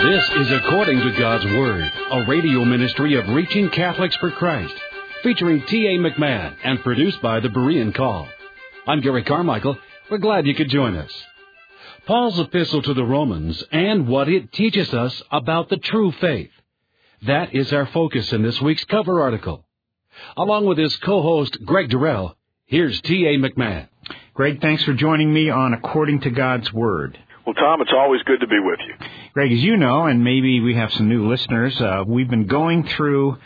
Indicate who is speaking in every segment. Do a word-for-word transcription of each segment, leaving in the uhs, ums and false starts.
Speaker 1: This is According to God's Word, a radio ministry of Reaching Catholics for Christ, featuring T A McMahon and produced by the Berean Call. I'm Gary Carmichael. We're glad you could join us. Paul's epistle to the Romans and what it teaches us about the true faith. That is our focus in this week's cover article. Along with his co-host, Greg Durrell, here's T A McMahon.
Speaker 2: Greg, thanks for joining me on According to God's Word.
Speaker 3: Well, Tom, it's always good to be with you.
Speaker 2: Greg, as you know, and maybe we have some new listeners, uh, we've been going through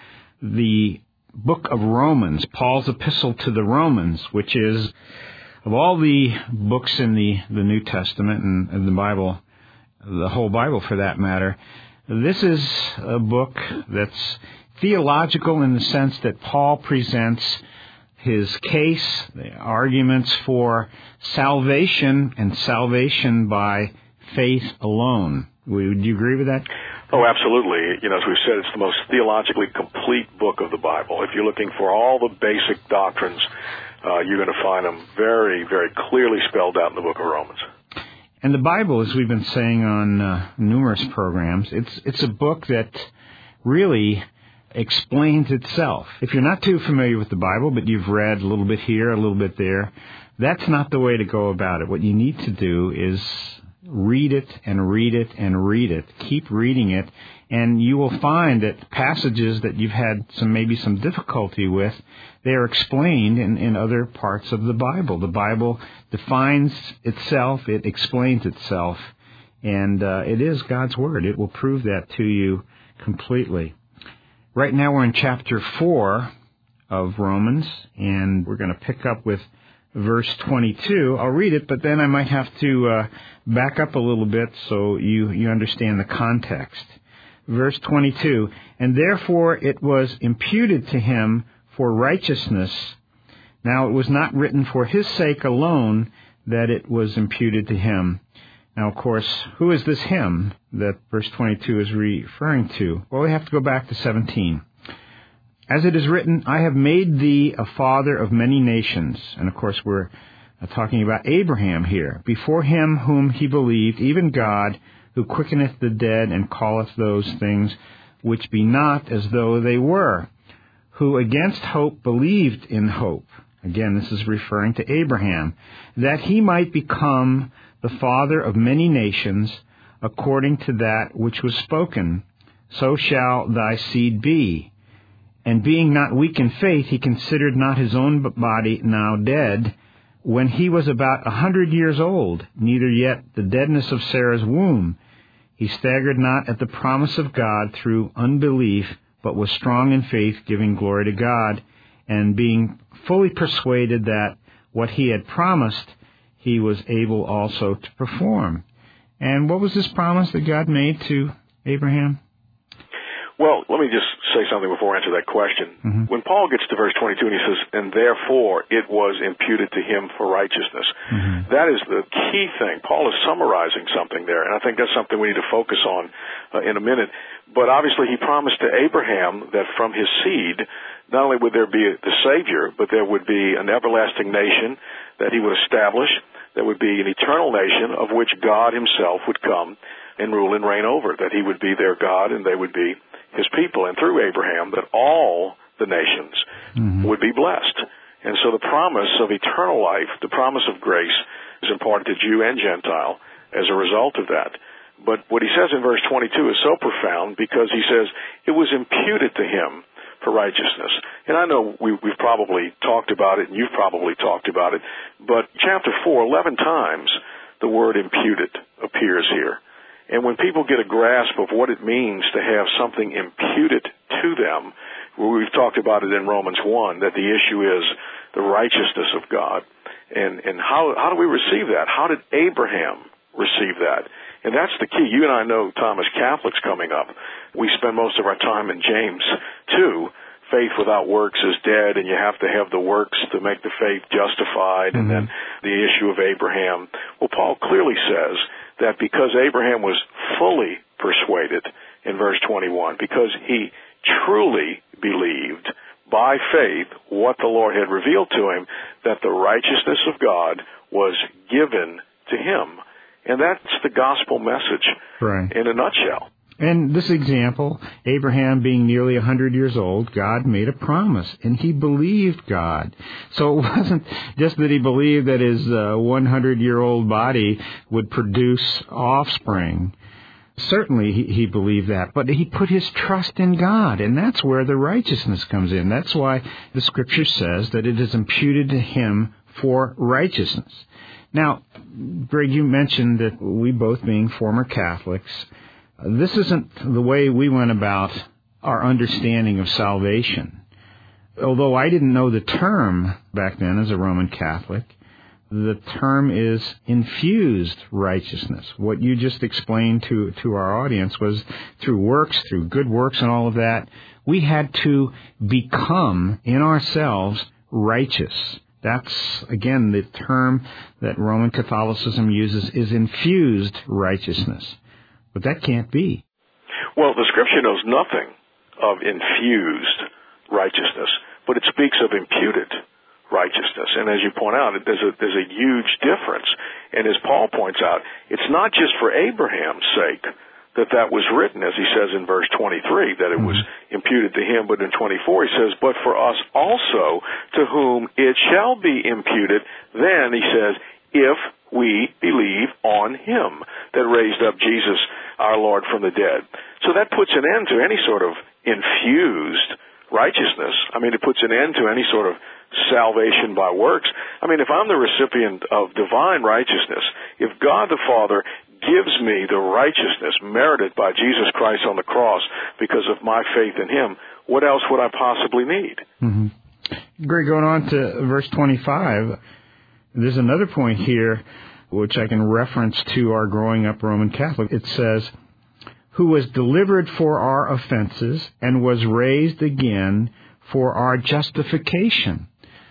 Speaker 2: the book of Romans, Paul's epistle to the Romans, which is, of all the books in the, the New Testament and, and the Bible, the whole Bible for that matter, this is a book that's theological in the sense that Paul presents his case, the arguments for salvation and salvation by faith alone. Would you agree with that?
Speaker 3: Oh, absolutely. You know, as we've said, it's the most theologically complete book of the Bible. If you're looking for all the basic doctrines, uh, you're going to find them very, very clearly spelled out in the book of Romans.
Speaker 2: And the Bible, as we've been saying on uh, numerous programs, it's it's a book that really explains itself. If you're not too familiar with the Bible, but you've read a little bit here, a little bit there, that's not the way to go about it. What you need to do is read it and read it and read it. Keep reading it, and you will find that passages that you've had some maybe some difficulty with, they are explained in, in other parts of the Bible. The Bible defines itself, it explains itself, and uh, it is God's Word. It will prove that to you completely. Right now we're in chapter four of Romans, and we're going to pick up with verse twenty-two. I'll read it, but then I might have to uh, back up a little bit so you, you understand the context. Verse twenty-two, and therefore it was imputed to him for righteousness. Now it was not written for his sake alone that it was imputed to him. Now, of course, who is this him that verse twenty-two is referring to? Well, we have to go back to seventeen. As it is written, I have made thee a father of many nations. And, of course, we're talking about Abraham here. Before him whom he believed, even God, who quickeneth the dead and calleth those things which be not as though they were, who against hope believed in hope. Again, this is referring to Abraham, that he might become the father of many nations, according to that which was spoken, so shall thy seed be. And being not weak in faith, he considered not his own body now dead, when he was about a hundred years old, neither yet the deadness of Sarah's womb. He staggered not at the promise of God through unbelief, but was strong in faith, giving glory to God, and being fully persuaded that what he had promised, he was able also to perform. And what was this promise that God made to Abraham?
Speaker 3: Well, let me just say something before I answer that question. Mm-hmm. When Paul gets to verse twenty-two and he says, and therefore it was imputed to him for righteousness, mm-hmm. that is the key thing. Paul is summarizing something there, and I think that's something we need to focus on uh, in a minute. But obviously he promised to Abraham that from his seed, not only would there be the Savior, but there would be an everlasting nation that he would establish. There would be an eternal nation of which God himself would come and rule and reign over, that he would be their God and they would be his people, and through Abraham that all the nations mm-hmm. would be blessed. And so the promise of eternal life, the promise of grace, is imparted to Jew and Gentile as a result of that. But what he says in verse twenty-two is so profound because he says it was imputed to him for righteousness. And I know we, we've probably talked about it, and you've probably talked about it, but chapter four, eleven times the word imputed appears here. And when people get a grasp of what it means to have something imputed to them, we've talked about it in Romans one, that the issue is the righteousness of God. And, and how, how do we receive that? How did Abraham receive that? And that's the key. You and I know, Tom, as Catholics coming up, we spend most of our time in James two. Faith without works is dead, and you have to have the works to make the faith justified, mm-hmm. and then the issue of Abraham. Well, Paul clearly says that because Abraham was fully persuaded in verse twenty-one, because he truly believed by faith what the Lord had revealed to him, that the righteousness of God was given to him. And that's the gospel message
Speaker 2: right.
Speaker 3: in a nutshell.
Speaker 2: And this example, Abraham being nearly one hundred years old, God made a promise, and he believed God. So it wasn't just that he believed that his uh, hundred-year-old body would produce offspring. Certainly he, he believed that, but he put his trust in God, and that's where the righteousness comes in. That's why the Scripture says that it is imputed to him for righteousness. Now, Greg, you mentioned that we both being former Catholics, this isn't the way we went about our understanding of salvation. Although I didn't know the term back then as a Roman Catholic, the term is infused righteousness. What you just explained to, to our audience was through works, through good works and all of that, we had to become in ourselves righteous. That's, again, the term that Roman Catholicism uses is infused righteousness. But that can't be.
Speaker 3: Well, the Scripture knows nothing of infused righteousness, but it speaks of imputed righteousness. And as you point out, there's a, there's a huge difference. And as Paul points out, it's not just for Abraham's sake that that was written, as he says in verse twenty-three, that it was imputed to him, but in twenty-four he says, but for us also, to whom it shall be imputed, then he says, if we believe on him that raised up Jesus, our Lord, from the dead. So that puts an end to any sort of infused righteousness. I mean, it puts an end to any sort of salvation by works. I mean, if I'm the recipient of divine righteousness, if God the Father gives me the righteousness merited by Jesus Christ on the cross because of my faith in him, what else would I possibly need?
Speaker 2: Mm-hmm. Greg, going on to verse twenty-five, there's another point here which I can reference to our growing up Roman Catholic. It says, who was delivered for our offenses and was raised again for our justification.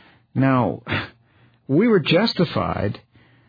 Speaker 2: Now, we were justified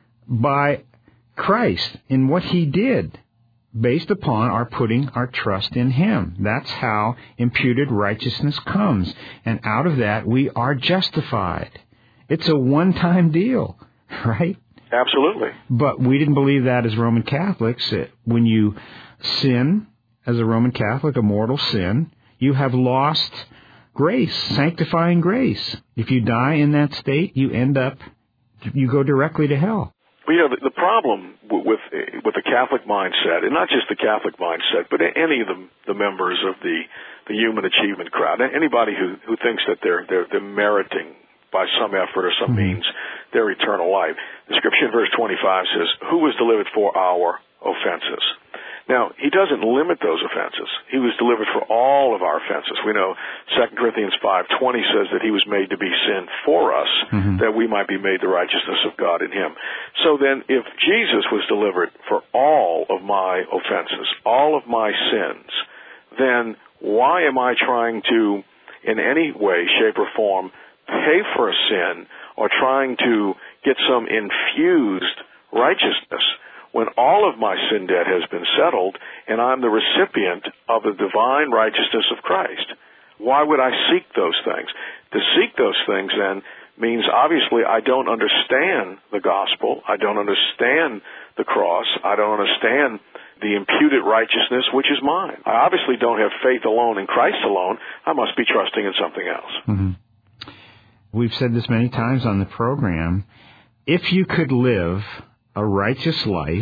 Speaker 2: by Christ in what he did based upon our putting our trust in him. That's how imputed righteousness comes. And out of that, we are justified. It's a one-time deal, right?
Speaker 3: Absolutely.
Speaker 2: But we didn't believe that as Roman Catholics. When you sin as a Roman Catholic, a mortal sin, you have lost grace, sanctifying grace. If you die in that state, you end up, you go directly to hell.
Speaker 3: Well, you know, the, the problem with with the Catholic mindset, and not just the Catholic mindset, but any of the, the members of the, the human achievement crowd, anybody who, who thinks that they're, they're, they're meriting by some effort or some mm-hmm. means their eternal life. The Scripture in verse twenty-five says, who was delivered for our offenses? Now, he doesn't limit those offenses. He was delivered for all of our offenses. We know Second Corinthians five twenty says that he was made to be sin for us, mm-hmm. that we might be made the righteousness of God in him. So then, if Jesus was delivered for all of my offenses, all of my sins, then why am I trying to, in any way, shape, or form, pay for a sin or trying to get some infused righteousness when all of my sin debt has been settled and I'm the recipient of the divine righteousness of Christ? Why would I seek those things? To seek those things, then, means obviously I don't understand the gospel. I don't understand the cross. I don't understand the imputed righteousness, which is mine. I obviously don't have faith alone in Christ alone. I must be trusting in something else.
Speaker 2: Mm-hmm. We've said this many times on the program. If you could live a righteous life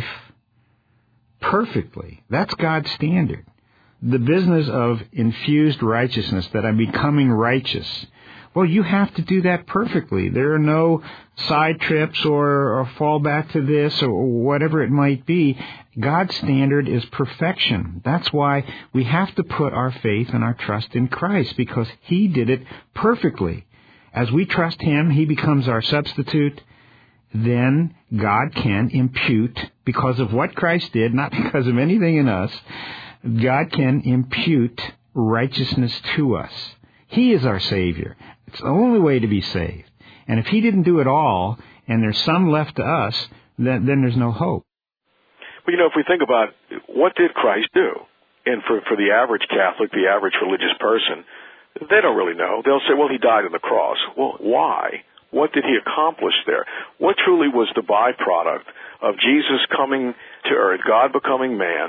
Speaker 2: perfectly, that's God's standard. The business of infused righteousness, that I'm becoming righteous, well, you have to do that perfectly. There are no side trips or, or fall back to this or whatever it might be. God's standard is perfection. That's why we have to put our faith and our trust in Christ, because he did it perfectly. As we trust him, he becomes our substitute. Then God can impute, because of what Christ did, not because of anything in us, God can impute righteousness to us. He is our Savior. It's the only way to be saved. And if he didn't do it all, and there's some left to us, then, then there's no hope.
Speaker 3: Well, you know, if we think about what did Christ do? And for, for the average Catholic, the average religious person, they don't really know. They'll say, well, he died on the cross. Well, why? What did he accomplish there? What truly was the byproduct of Jesus coming to earth, God becoming man,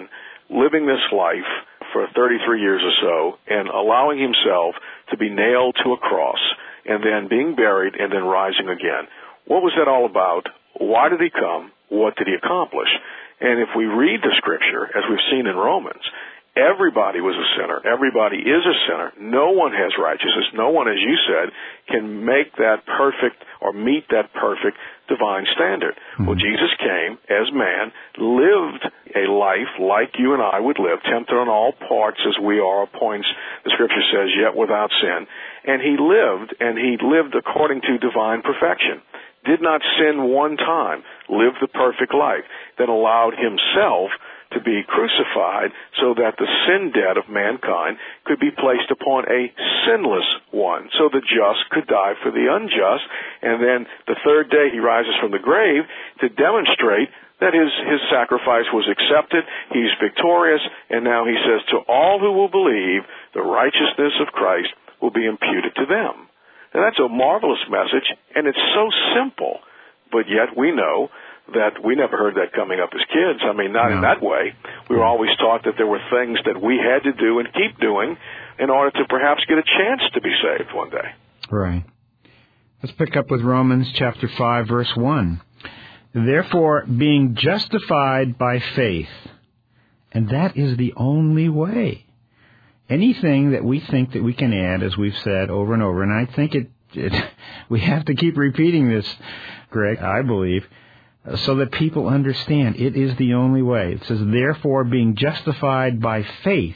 Speaker 3: living this life for thirty-three years or so and allowing himself to be nailed to a cross and then being buried and then rising again. What was that all about? Why did he come? What did he accomplish? And if we read the Scripture, as we've seen in Romans, everybody was a sinner. Everybody is a sinner. No one has righteousness. No one, as you said, can make that perfect or meet that perfect divine standard. Mm-hmm. Well, Jesus came as man, lived a life like you and I would live, tempted on all parts as we are, points, the Scripture says, yet without sin. And he lived, and he lived according to divine perfection. Did not sin one time, lived the perfect life, then allowed himself to be crucified so that the sin debt of mankind could be placed upon a sinless one, so the just could die for the unjust, and then the third day he rises from the grave to demonstrate that his, his sacrifice was accepted, he's victorious, and now he says, to all who will believe, the righteousness of Christ will be imputed to them. And that's a marvelous message, and it's so simple, but yet we know that we never heard that coming up as kids. I mean, not no. in that way. We were always taught that there were things that we had to do and keep doing in order to perhaps get a chance to be saved one day.
Speaker 2: Right. Let's pick up with Romans chapter five, verse one. Therefore, being justified by faith, and that is the only way. Anything that we think that we can add, as we've said over and over, and I think it, it we have to keep repeating this, Greg, I believe, so that people understand it is the only way. It says, therefore, being justified by faith,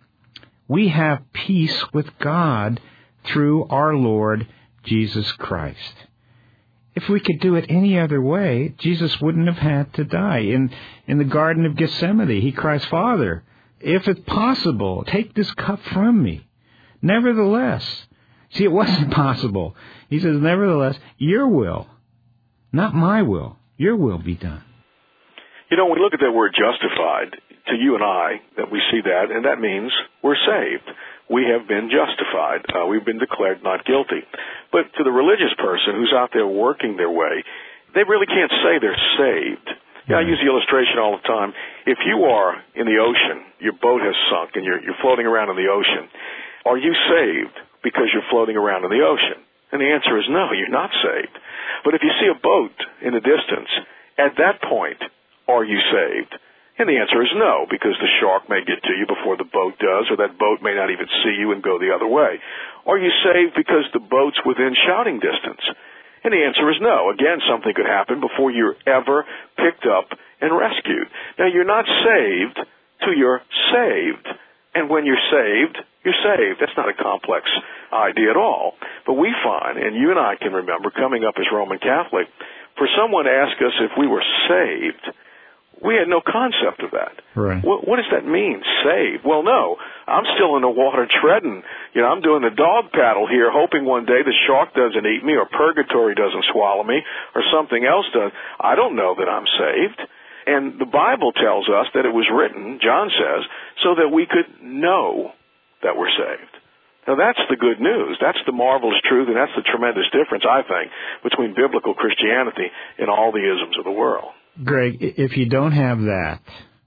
Speaker 2: we have peace with God through our Lord Jesus Christ. If we could do it any other way, Jesus wouldn't have had to die. In, in the Garden of Gethsemane, he cries, Father, if it's possible, take this cup from me. Nevertheless, see, it wasn't possible. He says, nevertheless, your will, not my will, your will be done.
Speaker 3: You know, when we look at that word justified, to you and I, that we see that, and that means we're saved. We have been justified. Uh, we've been declared not guilty. But to the religious person who's out there working their way, they really can't say they're saved. Yeah, I use the illustration all the time. If you are in the ocean, your boat has sunk, and you're, you're floating around in the ocean, are you saved because you're floating around in the ocean? And the answer is no, you're not saved. But if you see a boat in the distance, at that point, are you saved? And the answer is no, because the shark may get to you before the boat does, or that boat may not even see you and go the other way. Are you saved because the boat's within shouting distance? And the answer is no. Again, something could happen before you're ever picked up and rescued. Now, you're not saved till you're saved. And when you're saved, you're saved. That's not a complex idea at all. But we find, and you and I can remember coming up as Roman Catholic, for someone to ask us if we were saved, we had no concept of that.
Speaker 2: Right.
Speaker 3: What, what does that mean, saved? Well, no. I'm still in the water treading. You know, I'm doing the dog paddle here, hoping one day the shark doesn't eat me or purgatory doesn't swallow me or something else does. I don't know that I'm saved. And the Bible tells us that it was written, John says, so that we could know that we're saved. Now, that's the good news. That's the marvelous truth, and that's the tremendous difference, I think, between biblical Christianity and all the isms of the world.
Speaker 2: Greg, if you don't have that,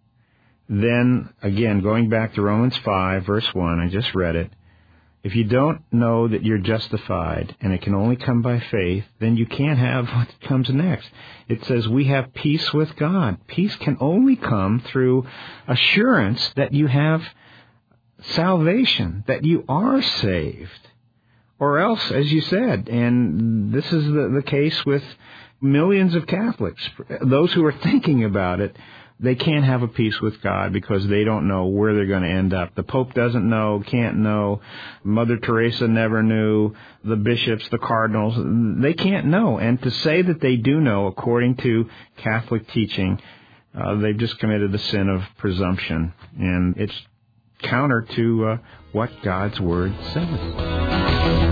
Speaker 2: then, again, going back to Romans five, verse one, I just read it, if you don't know that you're justified and it can only come by faith, then you can't have what comes next. It says we have peace with God. Peace can only come through assurance that you have salvation, that you are saved. Or else, as you said, and this is the, the case with millions of Catholics, those who are thinking about it, they can't have a peace with God because they don't know where they're going to end up. The Pope doesn't know, can't know. Mother Teresa never knew. The bishops, the cardinals, they can't know. And to say that they do know, according to Catholic teaching, uh, they've just committed the sin of presumption. And it's counter to uh, what God's Word says.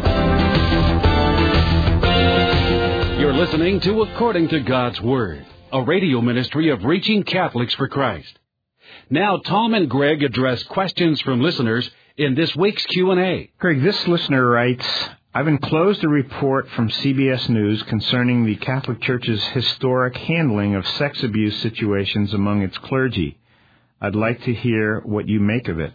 Speaker 1: You're listening to According to God's Word, a radio ministry of Reaching Catholics for Christ. Now, Tom and Greg address questions from listeners in this week's Q and A.
Speaker 2: Greg, this listener writes, I've enclosed a report from C B S News concerning the Catholic Church's historic handling of sex abuse situations among its clergy. I'd like to hear what you make of it.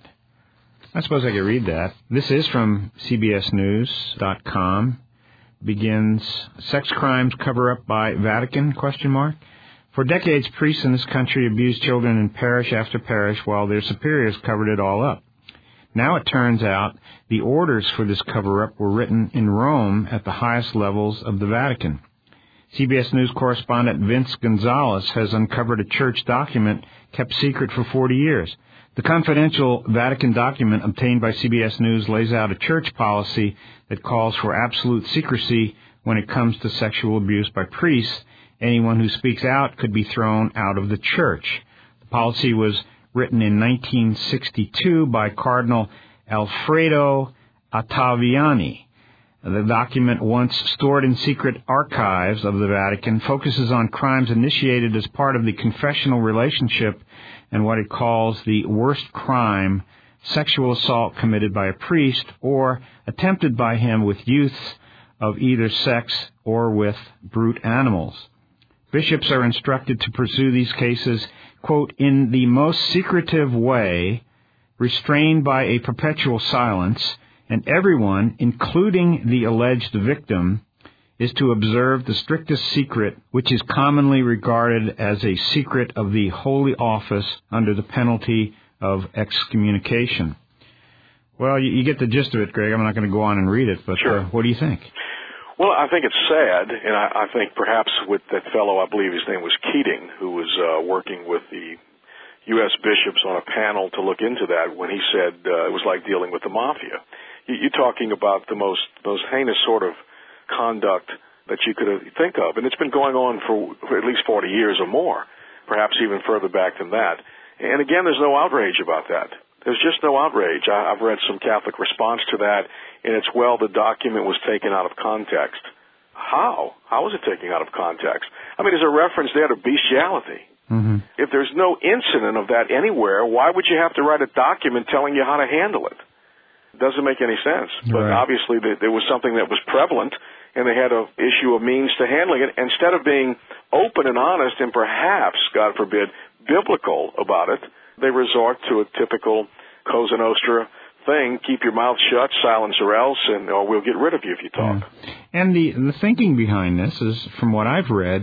Speaker 2: I suppose I could read that. This is from C B S News dot com. Begins, sex crimes cover up by Vatican, question mark. For decades, priests in this country abused children in parish after parish while their superiors covered it all up. Now it turns out the orders for this cover-up were written in Rome at the highest levels of the Vatican. C B S News correspondent Vince Gonzalez has uncovered a church document kept secret for forty years. The confidential Vatican document obtained by C B S News lays out a church policy that calls for absolute secrecy when it comes to sexual abuse by priests. Anyone who speaks out could be thrown out of the church. The policy was written in nineteen sixty-two by Cardinal Alfredo Ottaviani. The document, once stored in secret archives of the Vatican, focuses on crimes initiated as part of the confessional relationship and what it calls the worst crime, sexual assault committed by a priest or attempted by him with youths of either sex or with brute animals. Bishops are instructed to pursue these cases, quote, in the most secretive way, restrained by a perpetual silence, and everyone, including the alleged victim, is to observe the strictest secret, which is commonly regarded as a secret of the Holy Office under the penalty of excommunication. Well, you, you get the gist of it, Greg. I'm not going to go on and read it, but
Speaker 3: sure.
Speaker 2: uh, what do you think?
Speaker 3: Well, I think it's sad, and I, I think perhaps with that fellow, I believe his name was Keating, who was uh, working with the U S bishops on a panel to look into that when he said uh, it was like dealing with the mafia. You, you're talking about the most, most heinous sort of conduct that you could think of, and it's been going on for, for at least forty years or more, perhaps even further back than that. And again, there's no outrage about that. There's just no outrage. I, I've read some Catholic response to that, and it's, well, the document was taken out of context. How? How was it taken out of context? I mean, there's a reference there to bestiality. Mm-hmm. If there's no incident of that anywhere, why would you have to write a document telling you how to handle it? It doesn't make any sense. But
Speaker 2: right.
Speaker 3: Obviously there was something that was prevalent, and they had an issue of means to handling it. Instead of being open and honest and perhaps, God forbid, biblical about it, they resort to a typical Cosa Nostra thing, keep your mouth shut, silence or else, and or we'll get rid of you if you talk.
Speaker 2: Yeah. And the the thinking behind this is, from what I've read,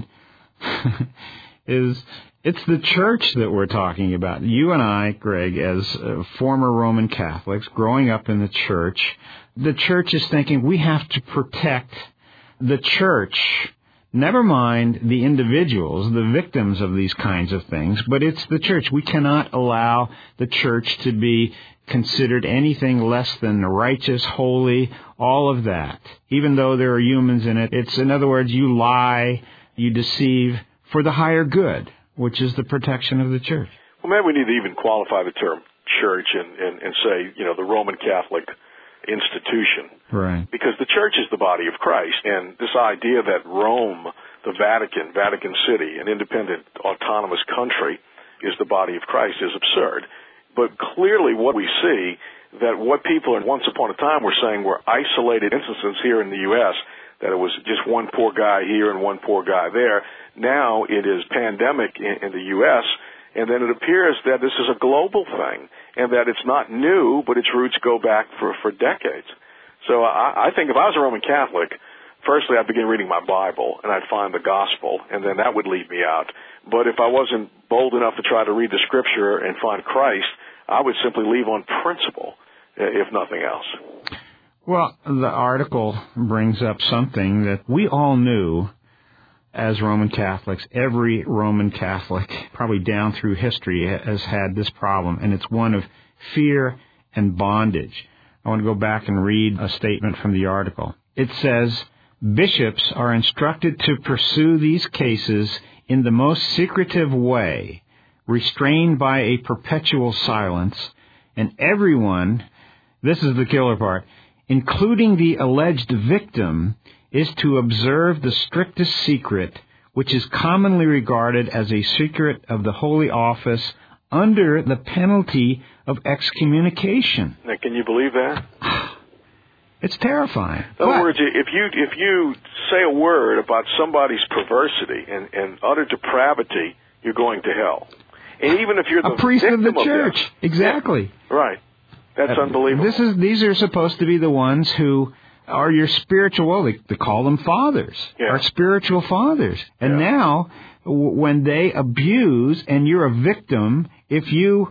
Speaker 2: is it's the church that we're talking about. You and I, Greg, as uh, former Roman Catholics, growing up in the church, the church is thinking we have to protect the church. Never mind the individuals, the victims of these kinds of things, but it's the church. We cannot allow the church to be considered anything less than righteous, holy, all of that. Even though there are humans in it, it's, in other words, you lie, you deceive for the higher good, which is the protection of the church.
Speaker 3: Well, maybe we need to even qualify the term church and, and, and say, you know, the Roman Catholic institution.
Speaker 2: Right.
Speaker 3: Because the church is the body of Christ, and this idea that Rome, the Vatican, Vatican City, an independent autonomous country, is the body of Christ is absurd. But clearly what we see, that what people once upon a time were saying were isolated instances here in the U S, that it was just one poor guy here and one poor guy there. Now it is pandemic in, in the U S, and then it appears that this is a global thing, and that it's not new, but its roots go back for, for decades. So I, I think if I was a Roman Catholic, firstly I'd begin reading my Bible, and I'd find the gospel, and then that would lead me out. But if I wasn't bold enough to try to read the Scripture and find Christ, I would simply leave on principle, if nothing else.
Speaker 2: Well, the article brings up something that we all knew as Roman Catholics. Every Roman Catholic, probably down through history, has had this problem, and it's one of fear and bondage. I want to go back and read a statement from the article. It says, bishops are instructed to pursue these cases in the most secretive way, restrained by a perpetual silence, and everyone, this is the killer part, including the alleged victim, is to observe the strictest secret, which is commonly regarded as a secret of the Holy Office under the penalty of excommunication.
Speaker 3: Now, can you believe that?
Speaker 2: It's terrifying.
Speaker 3: In other
Speaker 2: but,
Speaker 3: words, if you if you say a word about somebody's perversity and, and utter depravity, you're going to hell. And even if you're the
Speaker 2: a priest of the church.
Speaker 3: Of
Speaker 2: exactly.
Speaker 3: Yeah. Right. That's uh, unbelievable.
Speaker 2: This is These are supposed to be the ones who are your spiritual, well, they, they call them fathers,
Speaker 3: yeah.
Speaker 2: our spiritual fathers. And
Speaker 3: yeah.
Speaker 2: now, w- when they abuse and you're a victim, if you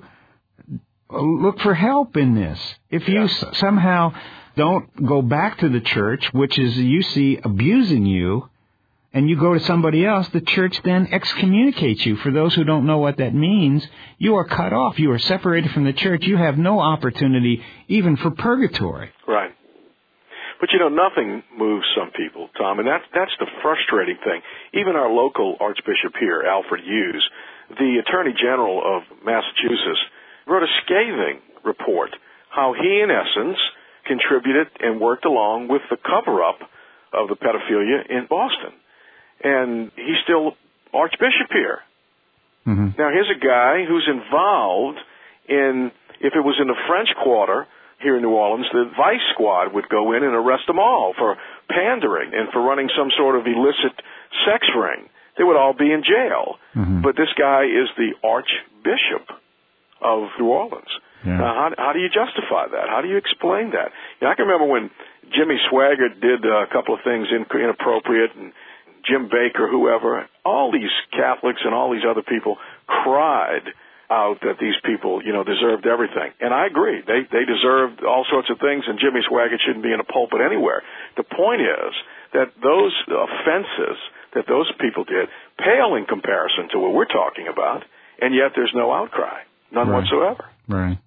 Speaker 2: look for help in this, if you
Speaker 3: yeah.
Speaker 2: s- somehow don't go back to the church, which is you see abusing you, and you go to somebody else, the church then excommunicates you. For those who don't know what that means, you are cut off. You are separated from the church. You have no opportunity even for purgatory.
Speaker 3: Right. But, you know, nothing moves some people, Tom, and that's, that's the frustrating thing. Even our local Archbishop here, Alfred Hughes, the Attorney General of Massachusetts, wrote a scathing report how he, in essence, contributed and worked along with the cover-up of the pedophilia in Boston. And he's still Archbishop here.
Speaker 2: Mm-hmm.
Speaker 3: Now, here's a guy who's involved in, if it was in the French Quarter here in New Orleans, the Vice Squad would go in and arrest them all for pandering and for running some sort of illicit sex ring. They would all be in jail.
Speaker 2: Mm-hmm.
Speaker 3: But this guy is the Archbishop of New Orleans.
Speaker 2: Yeah.
Speaker 3: Now, how, how do you justify that? How do you explain that? You know, I can remember when Jimmy Swaggart did uh, a couple of things in, inappropriate, and Jim Baker, whoever, all these Catholics and all these other people cried out that these people, you know, deserved everything. And I agree. They they deserved all sorts of things, and Jimmy Swaggart shouldn't be in a pulpit anywhere. The point is that those offenses that those people did pale in comparison to what we're talking about, and yet there's no outcry, none
Speaker 2: right.
Speaker 3: whatsoever.
Speaker 2: Right.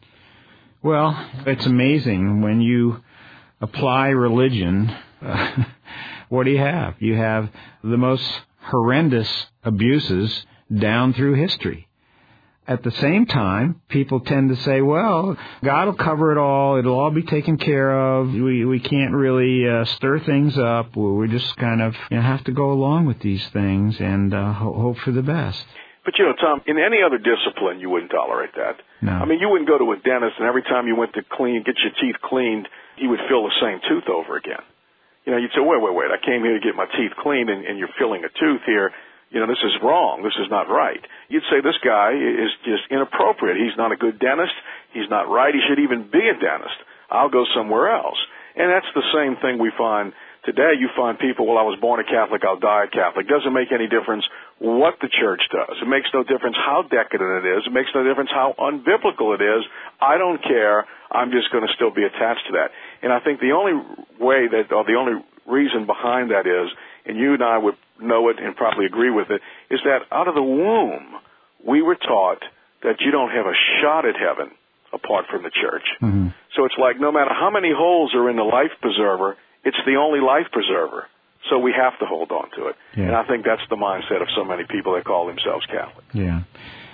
Speaker 2: Well, it's amazing when you apply religion. Uh, what do you have? You have the most horrendous abuses down through history. At the same time, people tend to say, well, God will cover it all. It'll all be taken care of. We we can't really uh, stir things up. We just kind of you know, have to go along with these things and uh, ho- hope for the best.
Speaker 3: But, you know, Tom, in any other discipline, you wouldn't tolerate that.
Speaker 2: No.
Speaker 3: I mean, you wouldn't go to a dentist, and every time you went to clean, get your teeth cleaned, he would fill the same tooth over again. You know, you'd say, wait, wait, wait, I came here to get my teeth cleaned, and, and you're filling a tooth here. You know, this is wrong. This is not right. You'd say this guy is just inappropriate. He's not a good dentist. He's not right. He should even be a dentist. I'll go somewhere else. And that's the same thing we find today. You find people, well, I was born a Catholic, I'll die a Catholic. Doesn't make any difference what the church does. It makes no difference how decadent it is. It makes no difference how unbiblical it is. I don't care. I'm just going to still be attached to that. And I think the only way that, or the only reason behind that is, and you and I would know it and probably agree with it, is that out of the womb, we were taught that you don't have a shot at heaven apart from the church.
Speaker 2: Mm-hmm.
Speaker 3: So it's like no matter how many holes are in the life preserver, it's the only life preserver. So we have to hold on to it.
Speaker 2: Yeah.
Speaker 3: And I think that's the mindset of so many people that call themselves Catholic.
Speaker 2: Yeah.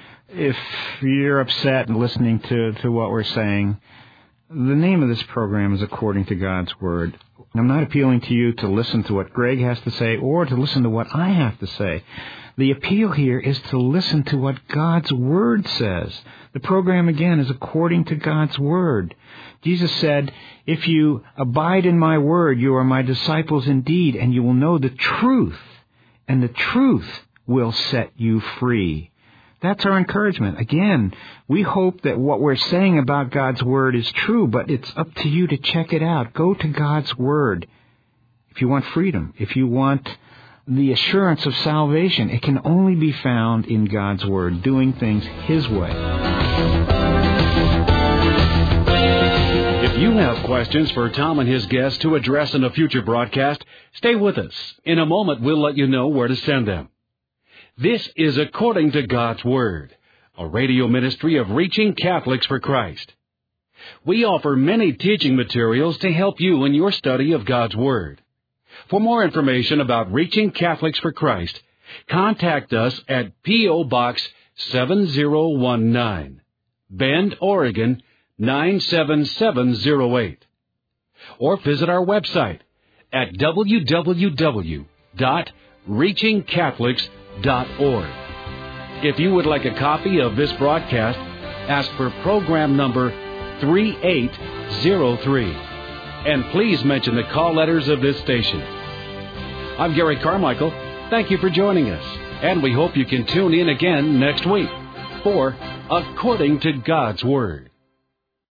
Speaker 2: If you're upset and listening to, to what we're saying, the name of this program is According to God's Word. I'm not appealing to you to listen to what Greg has to say or to listen to what I have to say. The appeal here is to listen to what God's Word says. The program, again, is According to God's Word. Jesus said, if you abide in my word, you are my disciples indeed, and you will know the truth, and the truth will set you free. That's our encouragement. Again, we hope that what we're saying about God's Word is true, but it's up to you to check it out. Go to God's Word. If you want freedom, if you want the assurance of salvation, it can only be found in God's Word, doing things His way.
Speaker 1: If you have questions for Tom and his guests to address in a future broadcast, stay with us. In a moment, we'll let you know where to send them. This is According to God's Word, a radio ministry of Reaching Catholics for Christ. We offer many teaching materials to help you in your study of God's Word. For more information about Reaching Catholics for Christ, contact us at P O. Box seven zero one nine, Bend, Oregon nine seven seven zero eight. Or visit our website at w w w dot reaching catholics dot org. If you would like a copy of this broadcast, ask for program number three eight zero three. And please mention the call letters of this station. I'm Gary Carmichael. Thank you for joining us, and we hope you can tune in again next week. for According to God's Word.